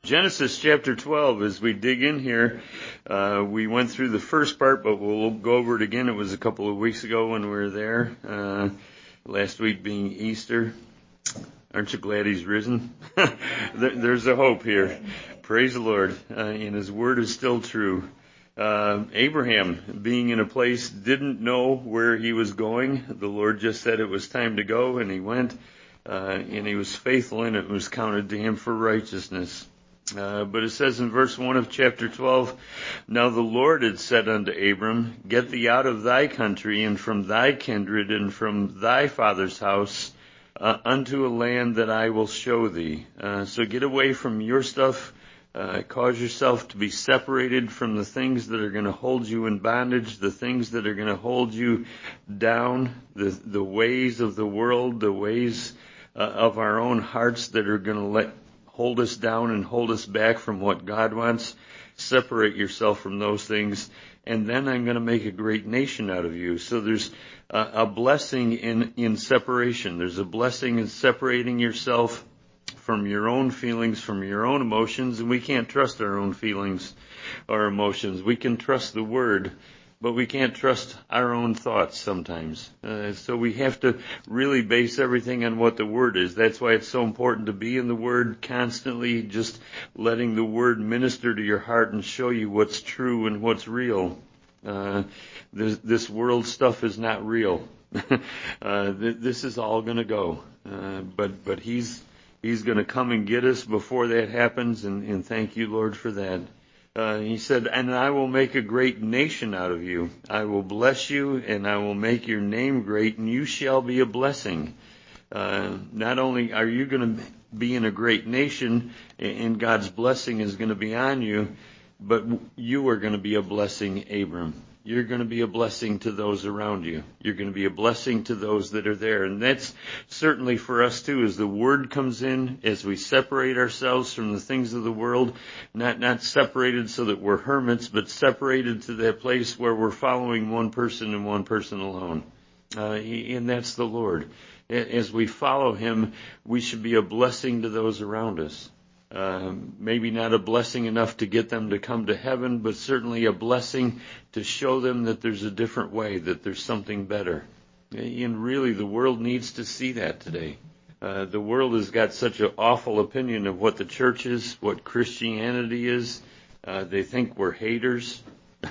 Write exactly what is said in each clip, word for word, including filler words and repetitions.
Genesis chapter twelve, as we dig in here, uh, we went through the first part, but we'll go over it again. It was a couple of weeks ago when we were there, uh, last week being Easter. Aren't you glad he's risen? there, there's a hope here. Praise the Lord. Uh, and his word is still true. Uh, Abraham, being in a place, didn't know where he was going. The Lord just said it was time to go, and he went, uh, and he was faithful, and it was counted to him for righteousness. Uh, but it says in verse one of chapter twelve, Now the Lord had said unto Abram, Get thee out of thy country, and from thy kindred, and from thy father's house, uh, unto a land that I will show thee. Uh, so get away from your stuff, uh, cause yourself to be separated from the things that are going to hold you in bondage, the things that are going to hold you down, the, the ways of the world, the ways uh, of our own hearts that are going to let hold us down and hold us back from what God wants. Separate yourself from those things, and then I'm going to make a great nation out of you. So there's a, a blessing in, in separation. There's a blessing in separating yourself from your own feelings, from your own emotions, and we can't trust our own feelings or emotions. We can trust the Word, but we can't trust our own thoughts sometimes. Uh, so we have to really base everything on what the Word is. That's why it's so important to be in the Word constantly, just letting the Word minister to your heart and show you what's true and what's real. Uh, this, this world stuff is not real. uh, th- this is all going to go. Uh, but but He's He's going to come and get us before that happens, and, and thank you, Lord, for that. Uh, he said, and I will make a great nation out of you. I will bless you, and I will make your name great, and you shall be a blessing. Uh, not only are you going to be in a great nation, and God's blessing is going to be on you, but you are going to be a blessing, Abram. You're going to be a blessing to those around you. You're going to be a blessing to those that are there. And that's certainly for us too, as the Word comes in, as we separate ourselves from the things of the world, not, not separated so that we're hermits, but separated to that place where we're following one person and one person alone. Uh, and that's the Lord. As we follow Him, we should be a blessing to those around us. Uh, maybe not a blessing enough to get them to come to heaven, but certainly a blessing to show them that there's a different way, that there's something better. And really, the world needs to see that today. Uh, the world has got such an awful opinion of what the church is, what Christianity is. Uh, they think we're haters.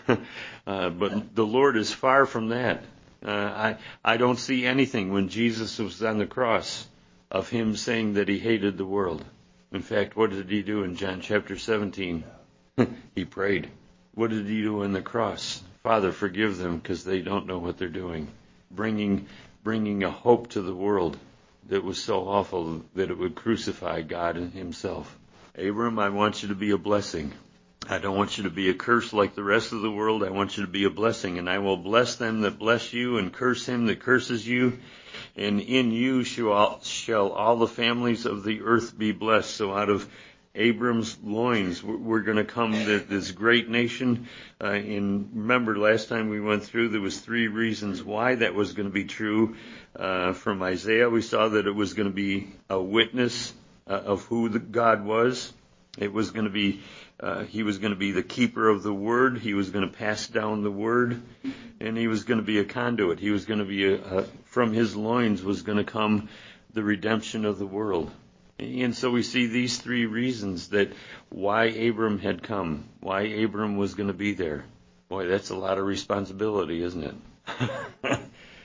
uh, but the Lord is far from that. Uh, I, I don't see anything when Jesus was on the cross of Him saying that He hated the world. In fact, what did He do in John chapter seventeen? He prayed. What did He do on the cross? Father, forgive them because they don't know what they're doing. Bringing, bringing a hope to the world that was so awful that it would crucify God and Himself. Abram, I want you to be a blessing. I don't want you to be a curse like the rest of the world. I want you to be a blessing. And I will bless them that bless you and curse him that curses you. And in you shall all, shall all the families of the earth be blessed. So out of Abram's loins, we're going to come to this great nation. Uh, and remember, last time we went through, there was three reasons why that was going to be true. Uh, from Isaiah, we saw that it was going to be a witness uh, of who the God was. It was going to be, uh, he was going to be the keeper of the word. He was going to pass down the word, and he was going to be a conduit. He was going to be a, a from his loins was going to come the redemption of the world. And so we see these three reasons that why Abram had come, why Abram was going to be there. Boy, that's a lot of responsibility, isn't it?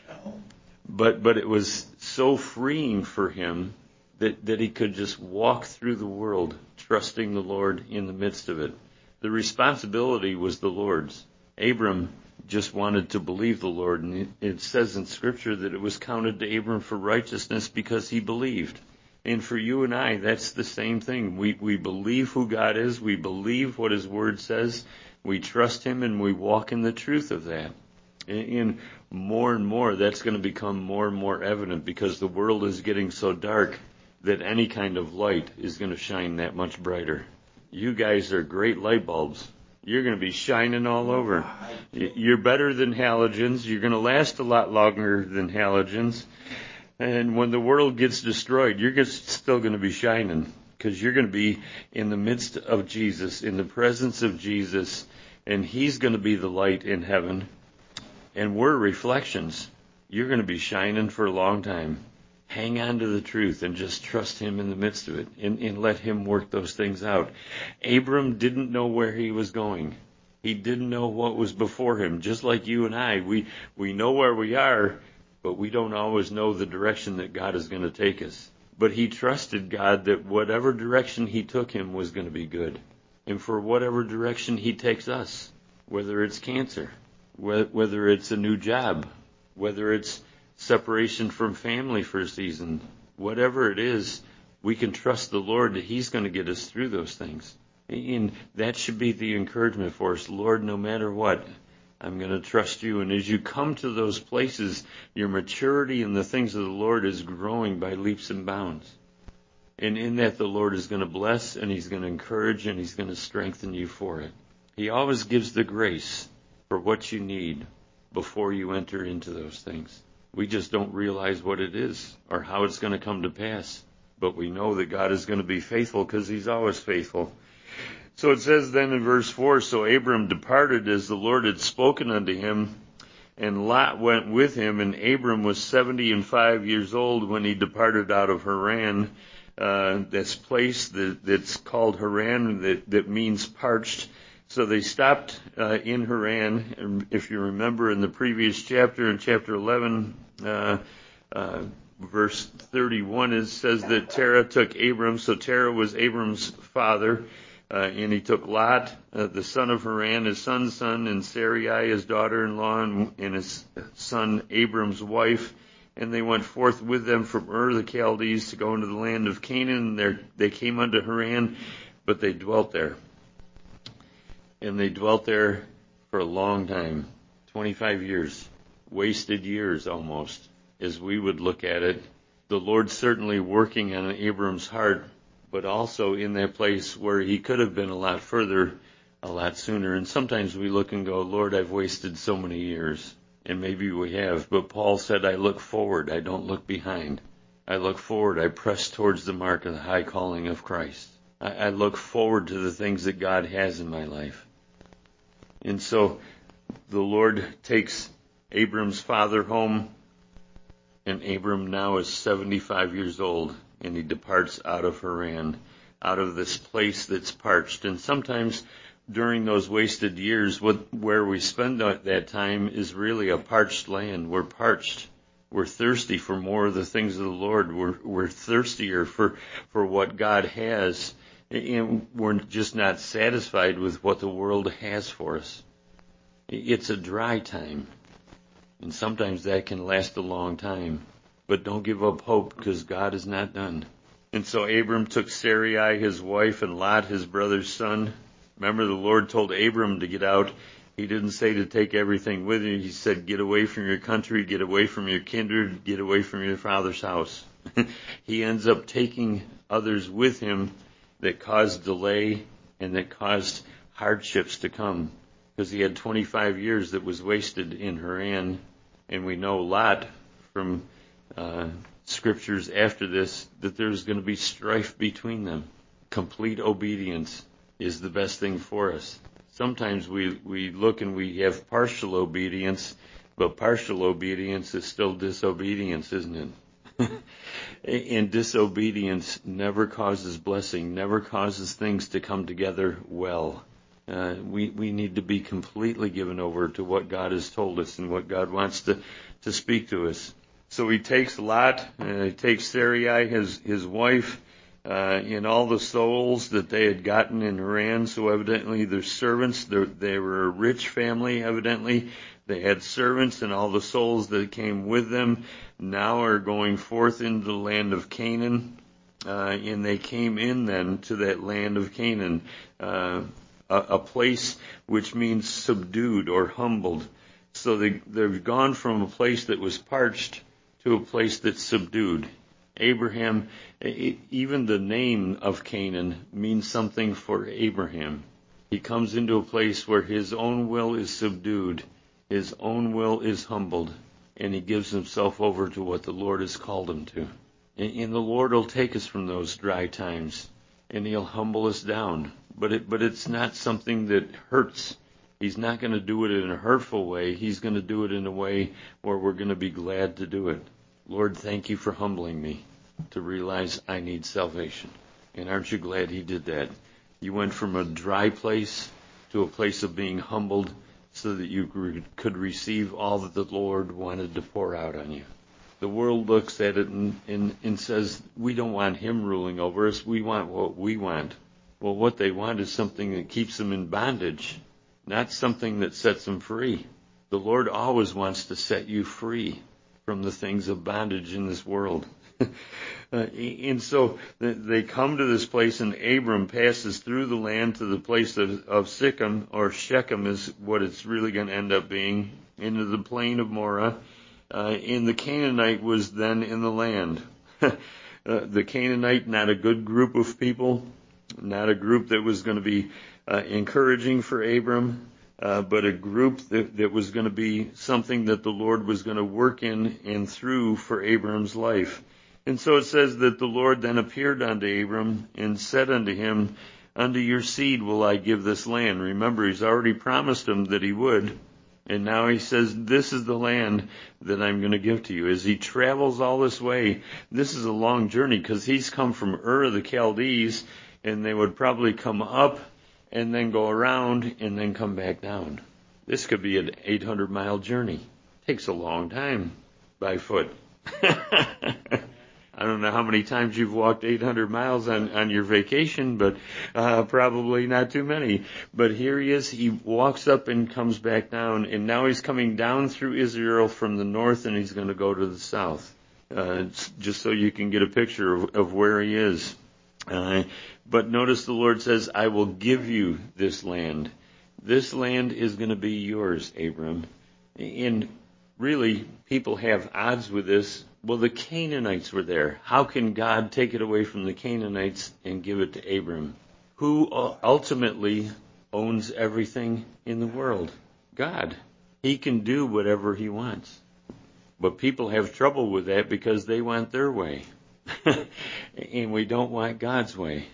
but but it was so freeing for him that, that he could just walk through the world trusting the Lord in the midst of it. The responsibility was the Lord's. Abram just wanted to believe the Lord, and it says in Scripture that it was counted to Abram for righteousness because he believed. And for you and I, that's the same thing. We we believe who God is. We believe what His Word says. We trust Him, and we walk in the truth of that. And more and more, that's going to become more and more evident because the world is getting so dark that any kind of light is going to shine that much brighter. You guys are great light bulbs. You're going to be shining all over. You're better than halogens. You're going to last a lot longer than halogens. And when the world gets destroyed, you're still going to be shining because you're going to be in the midst of Jesus, in the presence of Jesus, and he's going to be the light in heaven, and we're reflections. You're going to be shining for a long time. Hang on to the truth and just trust him in the midst of it, and, and let him work those things out. Abram didn't know where he was going. He didn't know what was before him. Just like you and I, we, we know where we are, but we don't always know the direction that God is going to take us. But he trusted God that whatever direction he took him was going to be good. And for whatever direction he takes us, whether it's cancer, whether it's a new job, whether it's separation from family for a season, whatever it is, we can trust the Lord that he's going to get us through those things. And that should be the encouragement for us. Lord, no matter what, I'm going to trust you. And as you come to those places, your maturity in the things of the Lord is growing by leaps and bounds. And in that, the Lord is going to bless, and he's going to encourage, and he's going to strengthen you for it. He always gives the grace for what you need before you enter into those things. We just don't realize what it is or how it's going to come to pass. But we know that God is going to be faithful because he's always faithful. So it says then in verse four, so Abram departed as the Lord had spoken unto him, and Lot went with him, and Abram was seventy and five years old when he departed out of Haran. Uh, this place that, that's called Haran, that, that means parched. So they stopped uh, in Haran. And if you remember in the previous chapter, in chapter eleven, uh, uh, verse thirty-one, it says that Terah took Abram. So Terah was Abram's father. Uh, and he took Lot, uh, the son of Haran, his son's son, and Sarai, his daughter-in-law, and, and his son Abram's wife. And they went forth with them from Ur the Chaldees to go into the land of Canaan. There, they came unto Haran, but they dwelt there. And they dwelt there for a long time, twenty-five years, wasted years almost, as we would look at it. The Lord certainly working on Abram's heart, but also in that place where he could have been a lot further, a lot sooner. And sometimes we look and go, Lord, I've wasted so many years. And maybe we have. But Paul said, I look forward, I don't look behind. I look forward, I press towards the mark of the high calling of Christ. I, I look forward to the things that God has in my life. And so the Lord takes Abram's father home, and Abram now is seventy-five years old. And he departs out of Haran, out of this place that's parched. And sometimes during those wasted years, what, where we spend that time is really a parched land. We're parched. We're thirsty for more of the things of the Lord. We're, we're thirstier for, for what God has. And we're just not satisfied with what the world has for us. It's a dry time. And sometimes that can last a long time. But don't give up hope, because God is not done. And so Abram took Sarai, his wife, and Lot, his brother's son. Remember, the Lord told Abram to get out. He didn't say to take everything with you. He said, get away from your country, get away from your kindred, get away from your father's house. He ends up taking others with him that caused delay and that caused hardships to come. Because he had twenty-five years that was wasted in Haran. And we know Lot from Uh, scriptures after this, that there's going to be strife between them. Complete obedience is the best thing for us. Sometimes we, we look and we have partial obedience, but partial obedience is still disobedience, isn't it? And disobedience never causes blessing, never causes things to come together well. Uh, we, we need to be completely given over to what God has told us and what God wants to, to speak to us. So he takes Lot, uh, he takes Sarai, his, his wife, uh, and all the souls that they had gotten in Haran. So evidently their servants, they were a rich family, evidently. They had servants, and all the souls that came with them now are going forth into the land of Canaan. Uh, and they came in then to that land of Canaan, uh, a, a place which means subdued or humbled. So they, they've gone from a place that was parched to a place that's subdued. Abraham, even the name of Canaan means something for Abraham. He comes into a place where his own will is subdued, his own will is humbled, and he gives himself over to what the Lord has called him to. And the Lord will take us from those dry times and he'll humble us down. But it, but it's not something that hurts. He's not going to do it in a hurtful way. He's going to do it in a way where we're going to be glad to do it. Lord, thank you for humbling me to realize I need salvation. And aren't you glad he did that? You went from a dry place to a place of being humbled so that you could receive all that the Lord wanted to pour out on you. The world looks at it and, and, and says, we don't want him ruling over us. We want what we want. Well, what they want is something that keeps them in bondage, not something that sets them free. The Lord always wants to set you free from the things of bondage in this world. uh, and so they come to this place, and Abram passes through the land to the place of, of Shechem, or Shechem is what it's really going to end up being, into the plain of Moreh. Uh, and the Canaanite was then in the land. uh, the Canaanite, not a good group of people, not a group that was going to be uh, encouraging for Abram, uh, but a group that, that was going to be something that the Lord was going to work in and through for Abram's life. And so it says that the Lord then appeared unto Abram and said unto him, unto your seed will I give this land. Remember, he's already promised him that he would. And now he says, this is the land that I'm going to give to you. As he travels all this way, this is a long journey because he's come from Ur of the Chaldees, and they would probably come up and then go around and then come back down. This could be an eight hundred mile journey. Takes a long time by foot. I don't know how many times you've walked eight hundred miles on, on your vacation, but uh, probably not too many. But here he is. He walks up and comes back down, and now he's coming down through Israel from the north, and he's going to go to the south, uh, just so you can get a picture of, of where he is. Uh, but notice the Lord says, I will give you this land. This land is going to be yours, Abram. And really, people have odds with this. Well, the Canaanites were there. How can God take it away from the Canaanites and give it to Abram? Who ultimately owns everything in the world? God. He can do whatever he wants. But people have trouble with that because they want their way. And we don't want God's way.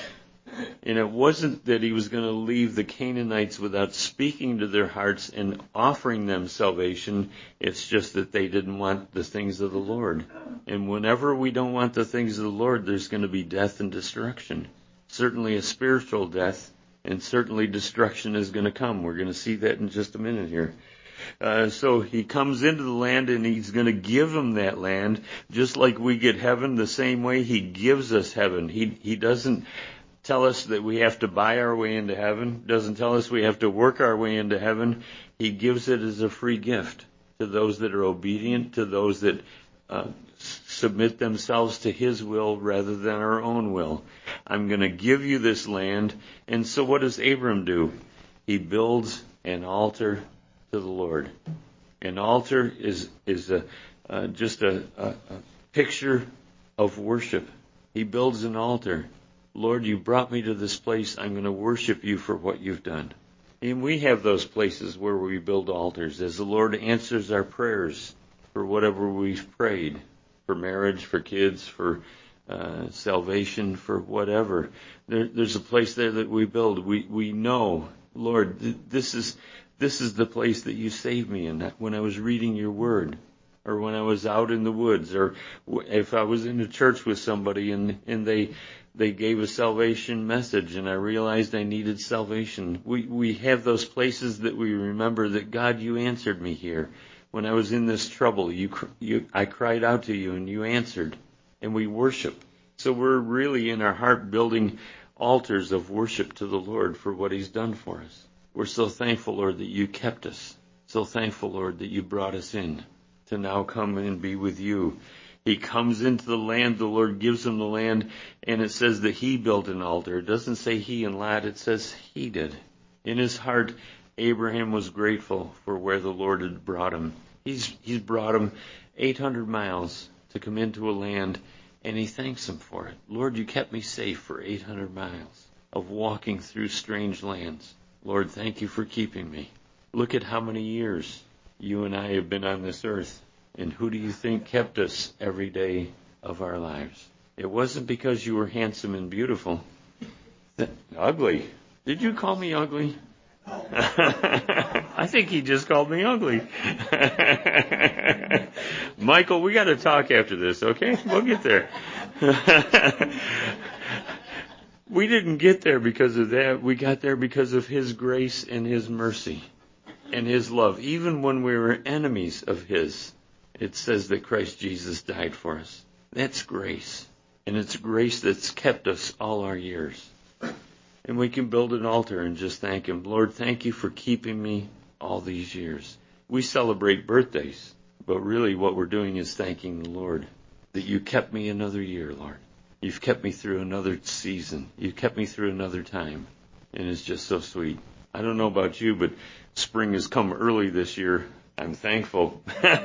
And it wasn't that he was going to leave the Canaanites without speaking to their hearts and offering them salvation. It's just that they didn't want the things of the Lord. And whenever we don't want the things of the Lord, there's going to be death and destruction. Certainly a spiritual death, and certainly destruction is going to come. We're going to see that in just a minute here. Uh, so he comes into the land, and he's going to give them that land, just like we get heaven the same way he gives us heaven. He he doesn't tell us that we have to buy our way into heaven, doesn't tell us we have to work our way into heaven. He gives it as a free gift to those that are obedient, to those that uh, submit themselves to his will rather than our own will. I'm going to give you this land. And so what does Abram do? He builds an altar to the Lord. An altar is is a uh, just a, a, a picture of worship. He builds an altar. Lord, you brought me to this place. I'm going to worship you for what you've done. And we have those places where we build altars as the Lord answers our prayers for whatever we've prayed, for marriage, for kids, for uh, salvation, for whatever. There, there's a place there that we build. We we know, Lord, th- this is this is the place that you saved me in. When I was reading your word, or when I was out in the woods, or if I was in a church with somebody and and they. They gave a salvation message, and I realized I needed salvation. We we have those places that we remember that, God, you answered me here. When I was in this trouble, you, you I cried out to you, and you answered, and we worship. So we're really in our heart building altars of worship to the Lord for what he's done for us. We're so thankful, Lord, that you kept us. So thankful, Lord, that you brought us in to now come and be with you. He comes into the land, the Lord gives him the land, and it says that he built an altar. It doesn't say he and Lot, it says he did. In his heart, Abraham was grateful for where the Lord had brought him. He's he's brought him eight hundred miles to come into a land, and he thanks him for it. Lord, you kept me safe for eight hundred miles of walking through strange lands. Lord, thank you for keeping me. Look at how many years you and I have been on this earth. And who do you think kept us every day of our lives? It wasn't because you were handsome and beautiful. Ugly. Did you call me ugly? I think he just called me ugly. Michael, we got to talk after this, okay? We'll get there. We didn't get there because of that. We got there because of His grace and His mercy and His love. Even when we were enemies of His, it says that Christ Jesus died for us. That's grace. And it's grace that's kept us all our years. And we can build an altar and just thank Him. Lord, thank you for keeping me all these years. We celebrate birthdays, but really what we're doing is thanking the Lord that you kept me another year, Lord. You've kept me through another season. You've kept me through another time. And it's just so sweet. I don't know about you, but spring has come early this year. I'm thankful.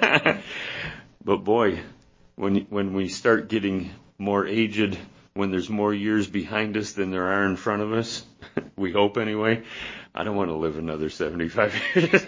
But boy, when when we start getting more aged, when there's more years behind us than there are in front of us, we hope anyway, I don't want to live another seventy-five years.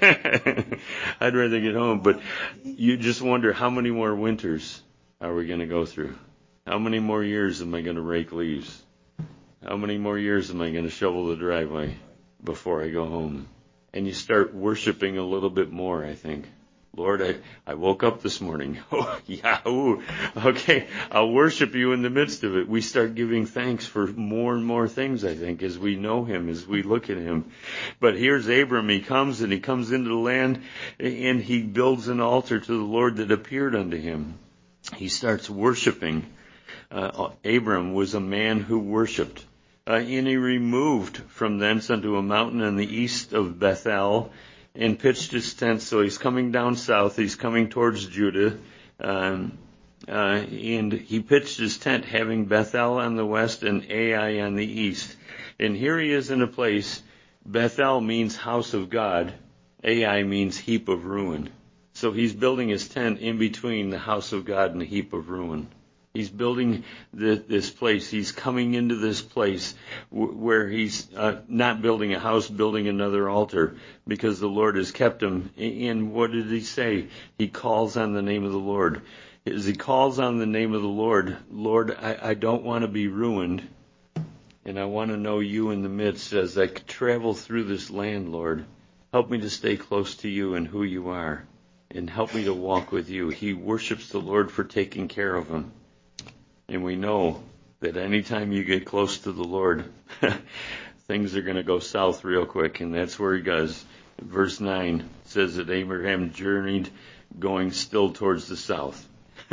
I'd rather get home. But you just wonder, how many more winters are we going to go through? How many more years am I going to rake leaves? How many more years am I going to shovel the driveway before I go home? And you start worshiping a little bit more, I think. Lord, I, I woke up this morning. Oh, yahoo. Okay, I'll worship you in the midst of it. We start giving thanks for more and more things, I think, as we know Him, as we look at Him. But here's Abram. He comes and he comes into the land and he builds an altar to the Lord that appeared unto him. He starts worshiping. Uh, Abram was a man who worshiped. Uh, and he removed from thence unto a mountain in the east of Bethel, and pitched his tent. So he's coming down south. He's coming towards Judah. Um, uh, and he pitched his tent, having Bethel on the west and Ai on the east. And here he is in a place. Bethel means house of God. Ai means heap of ruin. So he's building his tent in between the house of God and the heap of ruin. He's building the, this place. He's coming into this place w- where he's uh, not building a house, building another altar, because the Lord has kept him. And what did he say? He calls on the name of the Lord. As he calls on the name of the Lord, Lord, I, I don't want to be ruined, and I want to know you in the midst as I travel through this land, Lord. Help me to stay close to you and who you are, and help me to walk with you. He worships the Lord for taking care of him. And we know that anytime you get close to the Lord, things are going to go south real quick, and that's where he does. Verse nine says that Abraham journeyed going still towards the south.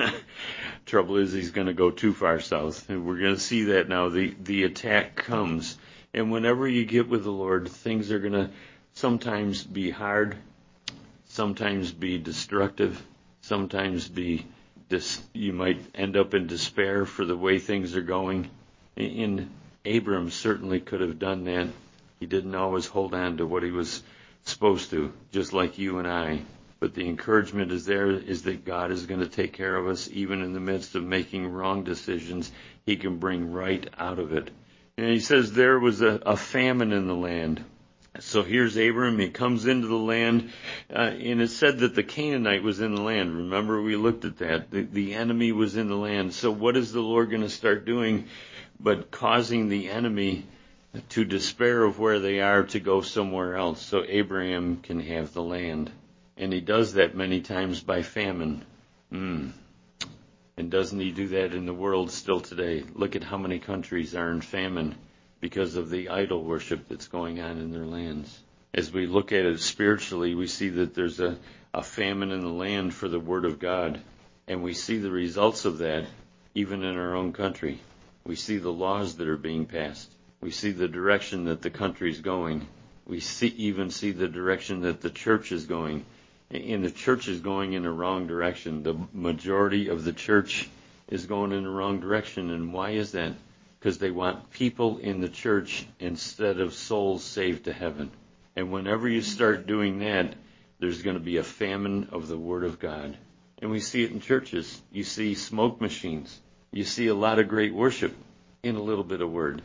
Trouble is, he's going to go too far south, and we're going to see that now. The, the attack comes, and whenever you get with the Lord, things are going to sometimes be hard, sometimes be destructive, sometimes be This, you might end up in despair for the way things are going. And Abram certainly could have done that. He didn't always hold on to what he was supposed to, just like you and I. But the encouragement is there is that God is going to take care of us even in the midst of making wrong decisions. He can bring right out of it. And he says there was a, a famine in the land. So here's Abram. He comes into the land, uh, and it said that the Canaanite was in the land. Remember, we looked at that. The, the enemy was in the land. So what is the Lord going to start doing but causing the enemy to despair of where they are to go somewhere else so Abraham can have the land? And he does that many times by famine. Mm. And doesn't he do that in the world still today? Look at how many countries are in famine because of the idol worship that's going on in their lands. As we look at it spiritually, we see that there's a, a famine in the land for the Word of God. And we see the results of that even in our own country. We see the laws that are being passed. We see the direction that the country's going. We see, even see the direction that the church is going. And the church is going in the wrong direction. The majority of the church is going in the wrong direction. And why is that? Because they want people in the church instead of souls saved to heaven. And whenever you start doing that, there's going to be a famine of the Word of God. And we see it in churches. You see smoke machines. You see a lot of great worship in a little bit of Word.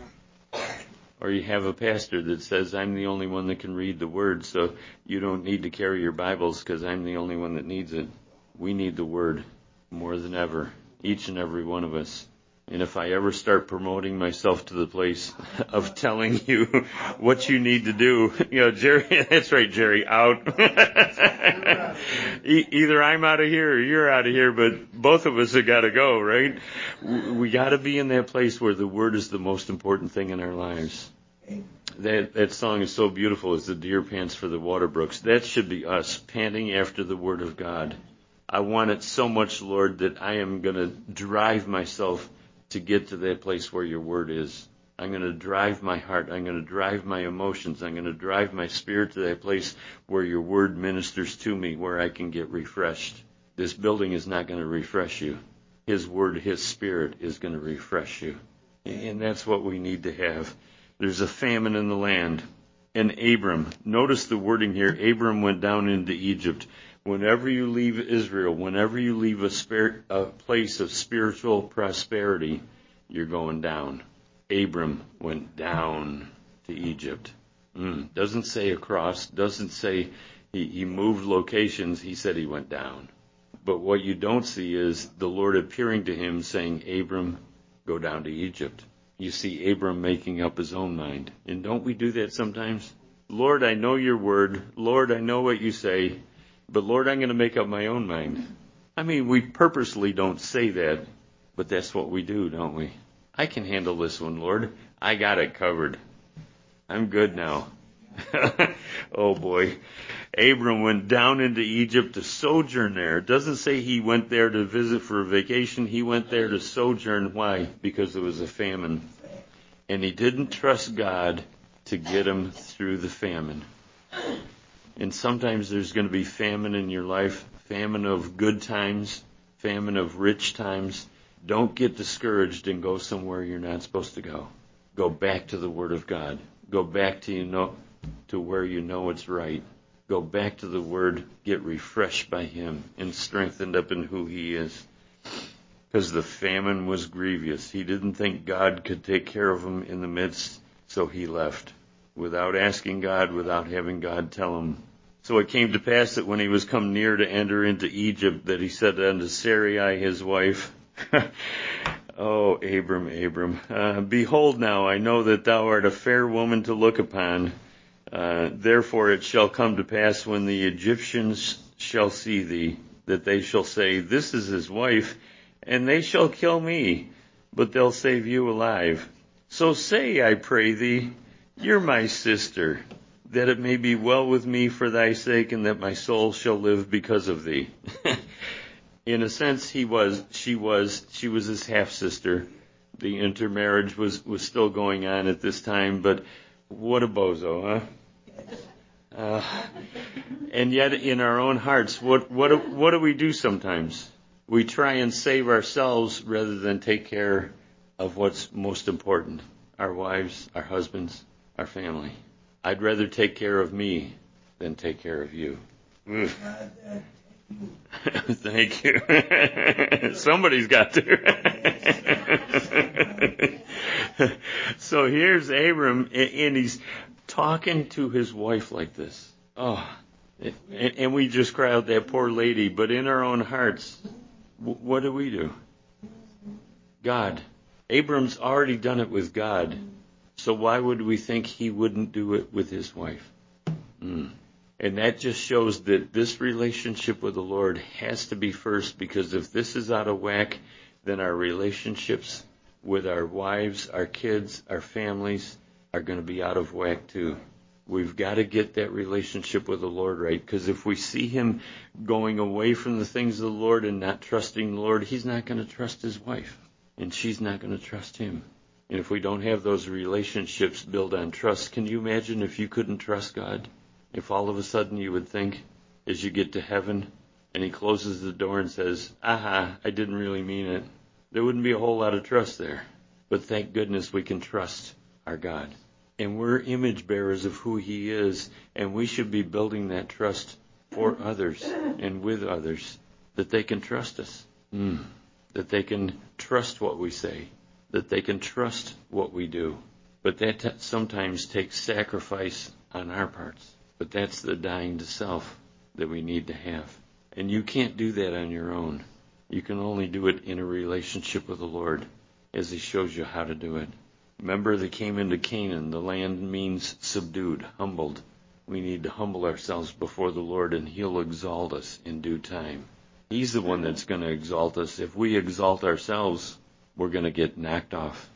Or you have a pastor that says, I'm the only one that can read the Word, so you don't need to carry your Bibles because I'm the only one that needs it. We need the Word more than ever, each and every one of us. And if I ever start promoting myself to the place of telling you what you need to do, you know, Jerry, that's right, Jerry, out. e- either I'm out of here or you're out of here, but both of us have got to go, right? We got to be in that place where the Word is the most important thing in our lives. That that song is so beautiful, as the deer pants for the water brooks. That should be us, panting after the Word of God. I want it so much, Lord, that I am going to drive myself to get to that place where your Word is. I'm going to drive my heart. I'm going to drive my emotions. I'm going to drive my spirit to that place where your Word ministers to me, where I can get refreshed. This building is not going to refresh you. His Word, His Spirit is going to refresh you. And that's what we need to have. There's a famine in the land. And Abram, notice the wording here, Abram went down into Egypt. Whenever you leave Israel, whenever you leave a, spirit, a place of spiritual prosperity, you're going down. Abram went down to Egypt. Mm, doesn't say across, doesn't say he, he moved locations, he said he went down. But what you don't see is the Lord appearing to him saying, Abram, go down to Egypt. You see Abram making up his own mind. And don't we do that sometimes? Lord, I know your word. Lord, I know what you say. But Lord, I'm going to make up my own mind. I mean, we purposely don't say that, but that's what we do, don't we? I can handle this one, Lord. I got it covered. I'm good now. Oh boy. Abram went down into Egypt to sojourn there. It doesn't say he went there to visit for a vacation. He went there to sojourn. Why? Because there was a famine. And he didn't trust God to get him through the famine. And sometimes there's going to be famine in your life, famine of good times, famine of rich times. Don't get discouraged and go somewhere you're not supposed to go. Go back to the Word of God. Go back to you know to where you know it's right. Go back to the Word. Get refreshed by Him and strengthened up in who He is. Because the famine was grievous. He didn't think God could take care of him in the midst, so he left. Without asking God, without having God tell him. So it came to pass that when he was come near to enter into Egypt, that he said unto Sarai his wife, Oh, Abram, Abram, uh, behold now, I know that thou art a fair woman to look upon. Uh, therefore it shall come to pass when the Egyptians shall see thee, that they shall say, This is his wife, and they shall kill me, but they'll save you alive. So say, I pray thee, You're my sister, that it may be well with me for thy sake, and that my soul shall live because of thee. In a sense, he was, she was, she was his half-sister. The intermarriage was, was still going on at this time, but what a bozo, huh? Uh, and yet in our own hearts, what, what, what do we do sometimes? We try and save ourselves rather than take care of what's most important. Our wives, our husbands, our family. I'd rather take care of me than take care of you. Thank you. Somebody's got to. So here's Abram, and he's talking to his wife like this. Oh, and we just cry out that poor lady, but in our own hearts, what do we do? God. Abram's already done it with God, so why would we think he wouldn't do it with his wife? Mm. And that just shows that this relationship with the Lord has to be first, because if this is out of whack, then our relationships with our wives, our kids, our families are going to be out of whack too. We've got to get that relationship with the Lord right, because if we see him going away from the things of the Lord and not trusting the Lord, he's not going to trust his wife, and she's not going to trust him. And if we don't have those relationships built on trust, can you imagine if you couldn't trust God? If all of a sudden you would think, as you get to heaven, and he closes the door and says, aha, I didn't really mean it. There wouldn't be a whole lot of trust there. But thank goodness we can trust our God. And we're image bearers of who he is, and we should be building that trust for others and with others, that they can trust us, mm. that they can trust what we say, that they can trust what we do. But that t- sometimes takes sacrifice on our parts. But that's the dying to self that we need to have. And you can't do that on your own. You can only do it in a relationship with the Lord. as he shows you how to do it. Remember, they came into Canaan. The land means subdued, humbled. We need to humble ourselves before the Lord, and he'll exalt us in due time. He's the one that's going to exalt us. If we exalt ourselves, we're going to get knocked off.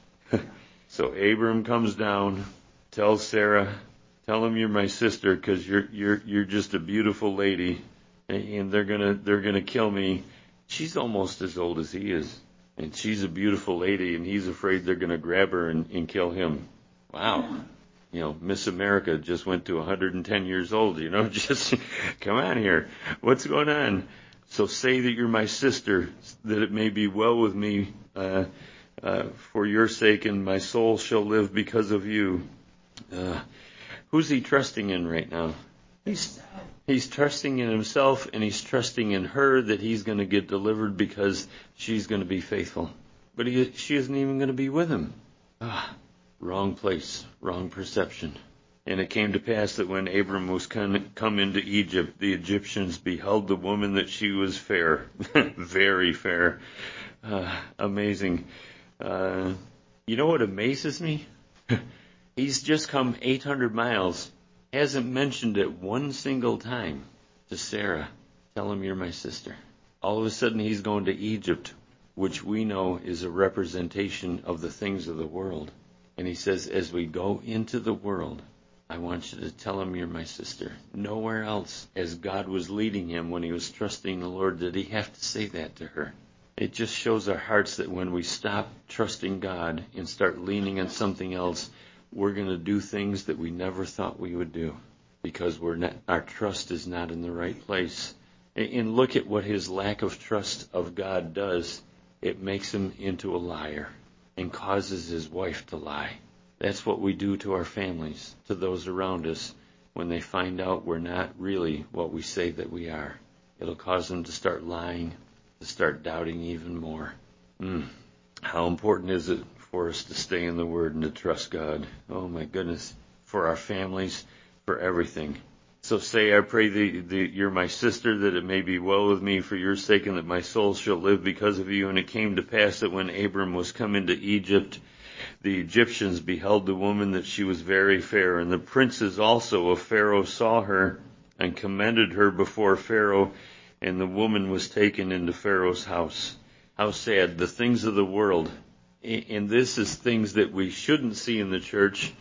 So Abram comes down, tells Sarah, tell him you're my sister because you're you're you're just a beautiful lady, and they're gonna they're gonna kill me. She's almost as old as he is, and she's a beautiful lady, and he's afraid they're gonna grab her and, and kill him. Wow. You know, Miss America just went to one hundred ten years old, you know, just come on here. What's going on? So say that you're my sister, that it may be well with me uh, uh, for your sake, and my soul shall live because of you. Uh, who's he trusting in right now? He's he's trusting in himself, and he's trusting in her that he's going to get delivered because she's going to be faithful. But he, she isn't even going to be with him. Ah, wrong place, wrong perception. And it came to pass that when Abram was come, come into Egypt, the Egyptians beheld the woman that she was fair, very fair, uh, amazing. Uh, you know what amazes me? He's just come eight hundred miles, hasn't mentioned it one single time to Sarah. Tell him you're my sister. All of a sudden he's going to Egypt, which we know is a representation of the things of the world. And he says, as we go into the world, I want you to tell him you're my sister. Nowhere else, as God was leading him when he was trusting the Lord, did he have to say that to her. It just shows our hearts that when we stop trusting God and start leaning on something else, we're going to do things that we never thought we would do because we're not, our trust is not in the right place. And look at what his lack of trust of God does. It makes him into a liar and causes his wife to lie. That's what we do to our families, to those around us, when they find out we're not really what we say that we are. It'll cause them to start lying, to start doubting even more. Mm. How important is it for us to stay in the Word and to trust God? Oh my goodness, for our families, for everything. So say, I pray that you're my sister, that it may be well with me for your sake, and that my soul shall live because of you. And it came to pass that when Abram was come into Egypt, the Egyptians beheld the woman that she was very fair, and the princes also of Pharaoh saw her and commended her before Pharaoh, and the woman was taken into Pharaoh's house. How sad, the things of the world. And this is things that we shouldn't see in the church.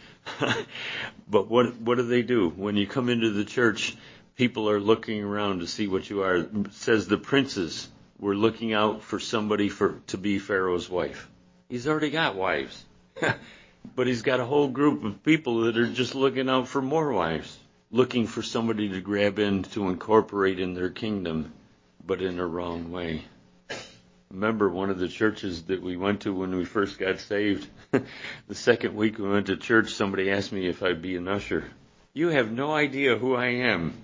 But what what do they do? When you come into the church, people are looking around to see what you are. It says the princes were looking out for somebody for to be Pharaoh's wife. He's already got wives. But he's got a whole group of people that are just looking out for more wives, looking for somebody to grab in to incorporate in their kingdom, but in a wrong way. Remember one of the churches that we went to when we first got saved, the second week we went to church, somebody asked me if I'd be an usher. You have no idea who I am.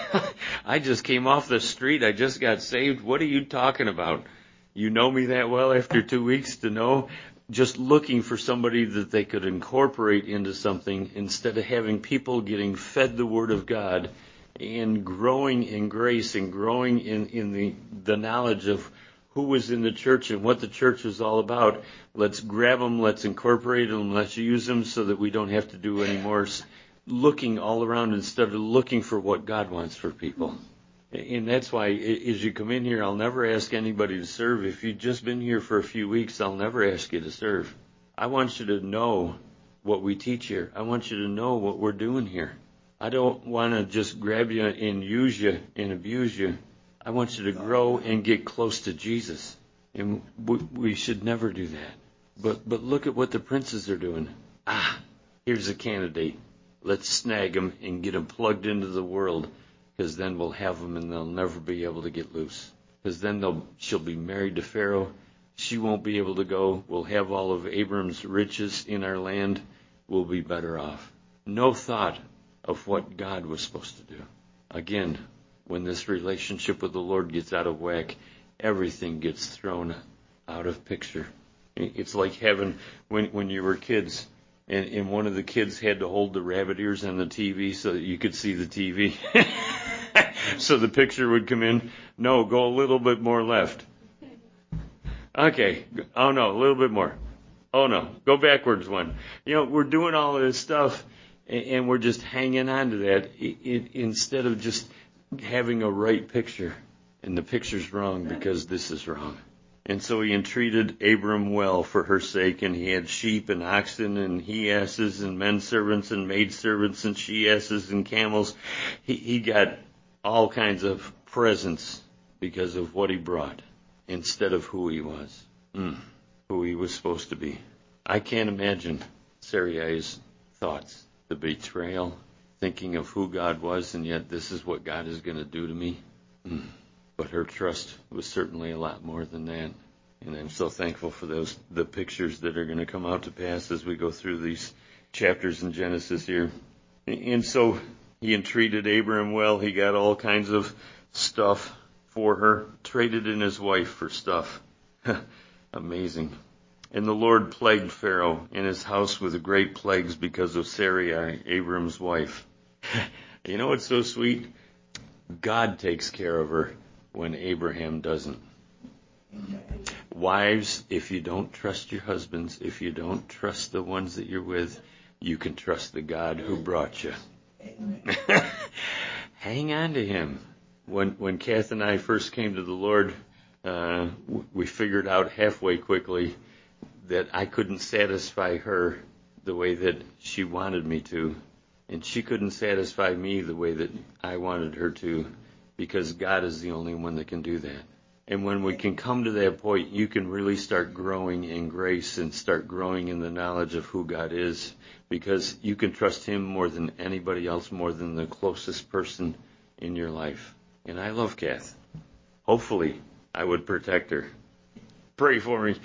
I just came off the street. I just got saved. What are you talking about? You know me that well after two weeks to know? Just looking for somebody that they could incorporate into something instead of having people getting fed the Word of God and growing in grace and growing in, in the, the knowledge of who was in the church and what the church was all about. Let's grab them, let's incorporate them, let's use them so that we don't have to do any more looking all around instead of looking for what God wants for people. And that's why as you come in here, I'll never ask anybody to serve. If you've just been here for a few weeks, I'll never ask you to serve. I want you to know what we teach here. I want you to know what we're doing here. I don't want to just grab you and use you and abuse you. I want you to grow and get close to Jesus. And we, we should never do that. But but look at what the princes are doing. Ah, here's a candidate. Let's snag him and get him plugged into the world, because then we'll have them and they'll never be able to get loose. Because then they'll she'll be married to Pharaoh. She won't be able to go. We'll have all of Abram's riches in our land. We'll be better off. No thought of what God was supposed to do. Again, when this relationship with the Lord gets out of whack, everything gets thrown out of picture. It's like having, when when you were kids, and, and one of the kids had to hold the rabbit ears on the T V so that you could see the T V. So the picture would come in. No, go a little bit more left. Okay. Oh, no, a little bit more. Oh no, go backwards one. You know, we're doing all of this stuff and, and we're just hanging on to that I, I, instead of just having a right picture. And the picture's wrong because this is wrong. And so he entreated Abram well for her sake, and he had sheep and oxen and he-asses and men servants and maid servants and she-asses and camels. He, he got all kinds of presents because of what he brought instead of who he was, mm, who he was supposed to be. I can't imagine Sarai's thoughts, the betrayal, thinking of who God was, and yet this is what God is going to do to me. Mm. But her trust was certainly a lot more than that. And I'm so thankful for those, the pictures that are going to come out to pass as we go through these chapters in Genesis here. And so he entreated Abraham well. He got all kinds of stuff for her, traded in his wife for stuff. Amazing. And the Lord plagued Pharaoh and his house with great plagues because of Sarai, Abram's wife. You know what's so sweet? God takes care of her when Abraham doesn't. Wives, if you don't trust your husbands, if you don't trust the ones that you're with, you can trust the God who brought you. Hang on to him. When when Kath and I first came to the Lord, uh, we figured out halfway quickly that I couldn't satisfy her the way that she wanted me to, and she couldn't satisfy me the way that I wanted her to, because God is the only one that can do that. And when we can come to that point, you can really start growing in grace and start growing in the knowledge of who God is, because you can trust him more than anybody else, more than the closest person in your life. And I love Kath. Hopefully, I would protect her. Pray for me.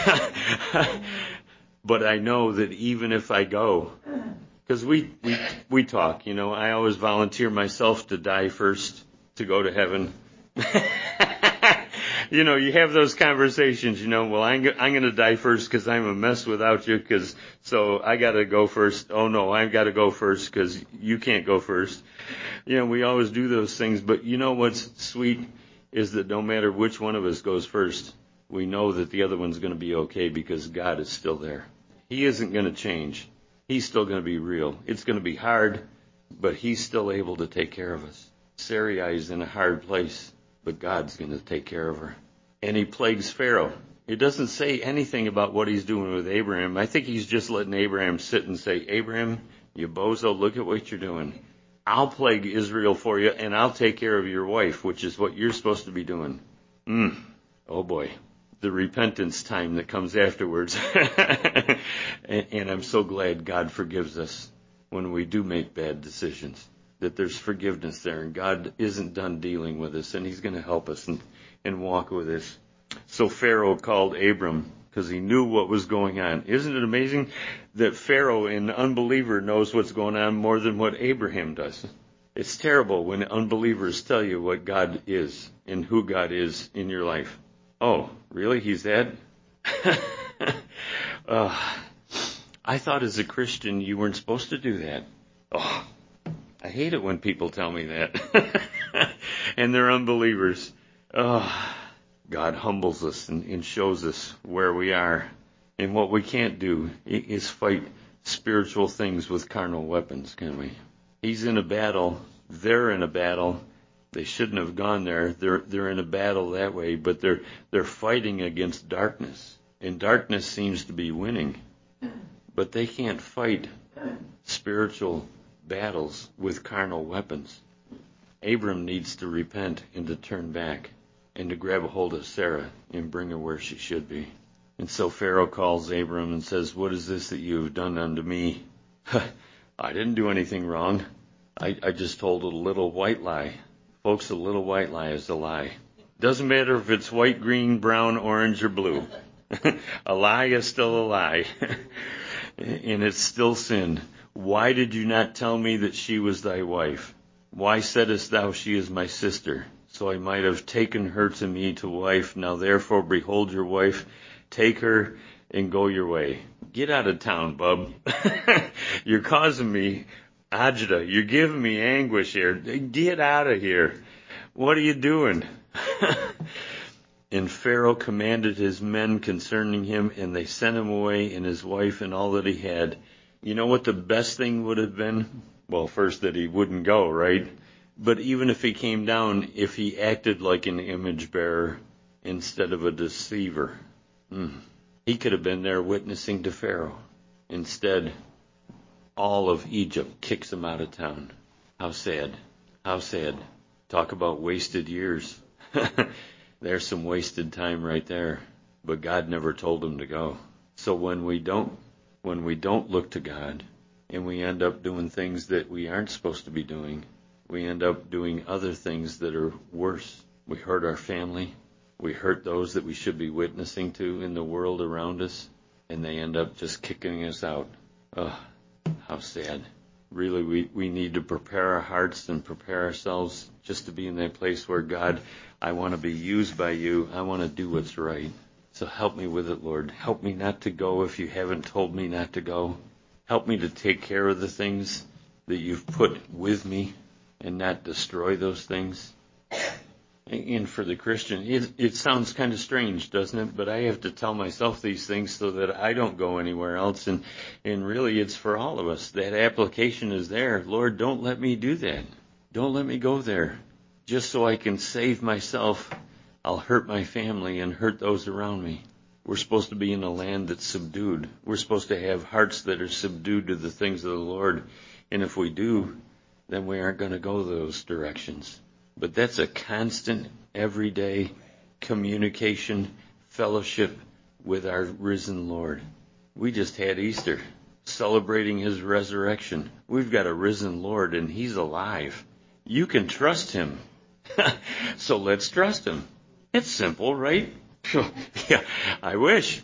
But I know that even if I go, because we, we, we talk, you know, I always volunteer myself to die first to go to heaven. You know, you have those conversations, you know, well, I'm, I'm going to die first because I'm a mess without you, because so I got to go first. Oh, no, I've got to go first because you can't go first. You know, we always do those things. But you know what's sweet is that no matter which one of us goes first, we know that the other one's going to be okay because God is still there. He isn't going to change. He's still going to be real. It's going to be hard, but he's still able to take care of us. Sarai is in a hard place, but God's going to take care of her. And he plagues Pharaoh. It doesn't say anything about what he's doing with Abraham. I think he's just letting Abraham sit and say, Abraham, you bozo, look at what you're doing. I'll plague Israel for you, and I'll take care of your wife, which is what you're supposed to be doing. Mm. Oh, boy. The repentance time that comes afterwards. and, and I'm so glad God forgives us when we do make bad decisions, that there's forgiveness there, and God isn't done dealing with us, and he's going to help us and, and walk with us. So Pharaoh called Abram because he knew what was going on. Isn't it amazing that Pharaoh, an unbeliever, knows what's going on more than what Abraham does? It's terrible when unbelievers tell you what God is and who God is in your life. Oh, really? He's that? uh, I thought as a Christian you weren't supposed to do that. Oh, I hate it when people tell me that. And they're unbelievers. Oh, God humbles us and, and shows us where we are. And what we can't do is fight spiritual things with carnal weapons, can we? He's in a battle. They're in a battle. They shouldn't have gone there. They're they're in a battle that way, but they're they're fighting against darkness. And darkness seems to be winning. But they can't fight spiritual battles with carnal weapons. Abram needs to repent and to turn back and to grab a hold of Sarah and bring her where she should be. And so Pharaoh calls Abram and says, what is this that you have done unto me? I didn't do anything wrong. I, I just told a little white lie. Folks, a little white lie is a lie. Doesn't matter if it's white, green, brown, orange, or blue. A lie is still a lie. And it's still sin. Why did you not tell me that she was thy wife? Why saidest thou she is my sister? So I might have taken her to me to wife. Now therefore behold your wife. Take her and go your way. Get out of town, bub. You're causing me agita. You're giving me anguish here. Get out of here. What are you doing? And Pharaoh commanded his men concerning him, and they sent him away and his wife and all that he had. You know what the best thing would have been? Well, first that he wouldn't go, right? But even if he came down, if he acted like an image bearer instead of a deceiver, mm, he could have been there witnessing to Pharaoh. Instead, all of Egypt kicks him out of town. How sad. How sad. Talk about wasted years. There's some wasted time right there. But God never told him to go. So when we don't, when we don't look to God, and we end up doing things that we aren't supposed to be doing, we end up doing other things that are worse. We hurt our family. We hurt those that we should be witnessing to in the world around us, and they end up just kicking us out. Oh, how sad. Really, we, we need to prepare our hearts and prepare ourselves just to be in that place where, God, I want to be used by you. I want to do what's right. So help me with it, Lord. Help me not to go if you haven't told me not to go. Help me to take care of the things that you've put with me and not destroy those things. And for the Christian, it, it sounds kind of strange, doesn't it? But I have to tell myself these things so that I don't go anywhere else. And, and really, it's for all of us. That application is there. Lord, don't let me do that. Don't let me go there. Just so I can save myself, I'll hurt my family and hurt those around me. We're supposed to be in a land that's subdued. We're supposed to have hearts that are subdued to the things of the Lord. And if we do, then we aren't going to go those directions. But that's a constant, everyday communication, fellowship with our risen Lord. We just had Easter, celebrating his resurrection. We've got a risen Lord, and he's alive. You can trust him. So let's trust him. It's simple, right? Yeah, I wish.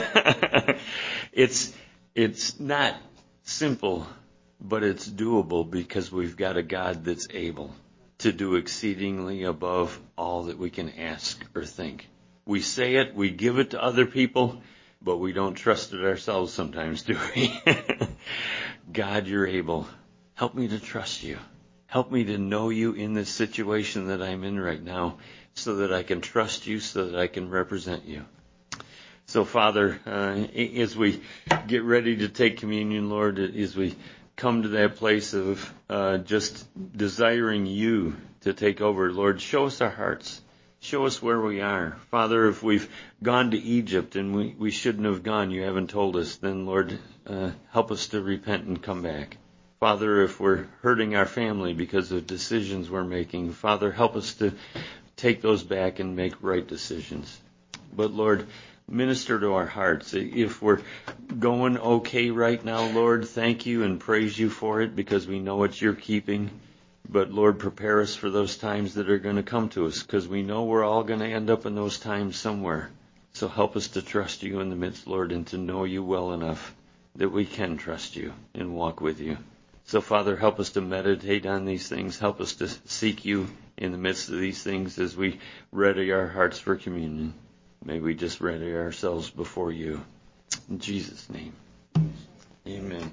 It's it's not simple, but it's doable because we've got a God that's able to do exceedingly above all that we can ask or think. We say it, we give it to other people, but we don't trust it ourselves sometimes, do we? God, you're able. Help me to trust you. Help me to know you in this situation that I'm in right now so that I can trust you, so that I can represent you. So, Father, uh, as we get ready to take communion, Lord, as we come to that place of uh, just desiring you to take over, Lord, show us our hearts. Show us where we are. Father, if we've gone to Egypt and we, we shouldn't have gone, you haven't told us, then, Lord, uh, help us to repent and come back. Father, if we're hurting our family because of decisions we're making, Father, help us to take those back and make right decisions. But, Lord, minister to our hearts. If we're going okay right now, Lord, thank you and praise you for it because we know it's your keeping. But, Lord, prepare us for those times that are going to come to us because we know we're all going to end up in those times somewhere. So help us to trust you in the midst, Lord, and to know you well enough that we can trust you and walk with you. So, Father, help us to meditate on these things. Help us to seek you in the midst of these things as we ready our hearts for communion. May we just ready ourselves before you. In Jesus' name, amen.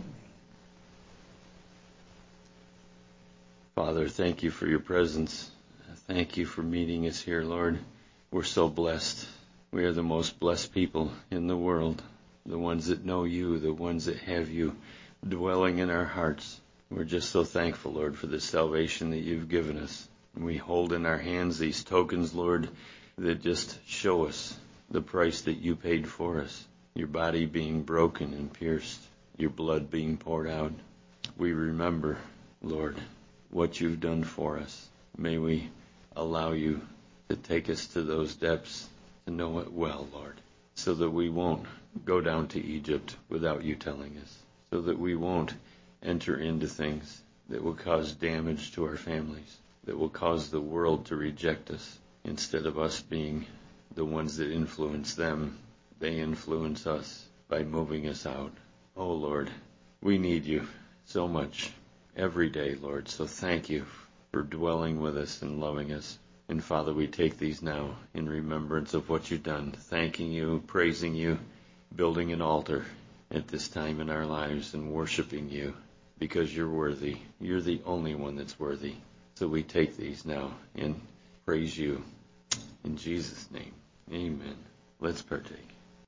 Father, thank you for your presence. Thank you for meeting us here, Lord. We're so blessed. We are the most blessed people in the world, the ones that know you, the ones that have you dwelling in our hearts. We're just so thankful, Lord, for the salvation that you've given us. And we hold in our hands these tokens, Lord, that just show us the price that you paid for us. Your body being broken and pierced, your blood being poured out. We remember, Lord, what you've done for us. May we allow you to take us to those depths to know it well, Lord, so that we won't go down to Egypt without you telling us, so that we won't enter into things that will cause damage to our families, that will cause the world to reject us. Instead of us being the ones that influence them, they influence us by moving us out. Oh, Lord, we need you so much every day, Lord. So thank you for dwelling with us and loving us. And Father, we take these now in remembrance of what you've done, thanking you, praising you, building an altar at this time in our lives and worshiping you because you're worthy. You're the only one that's worthy. So we take these now and praise you In Jesus' name, amen. Let's partake.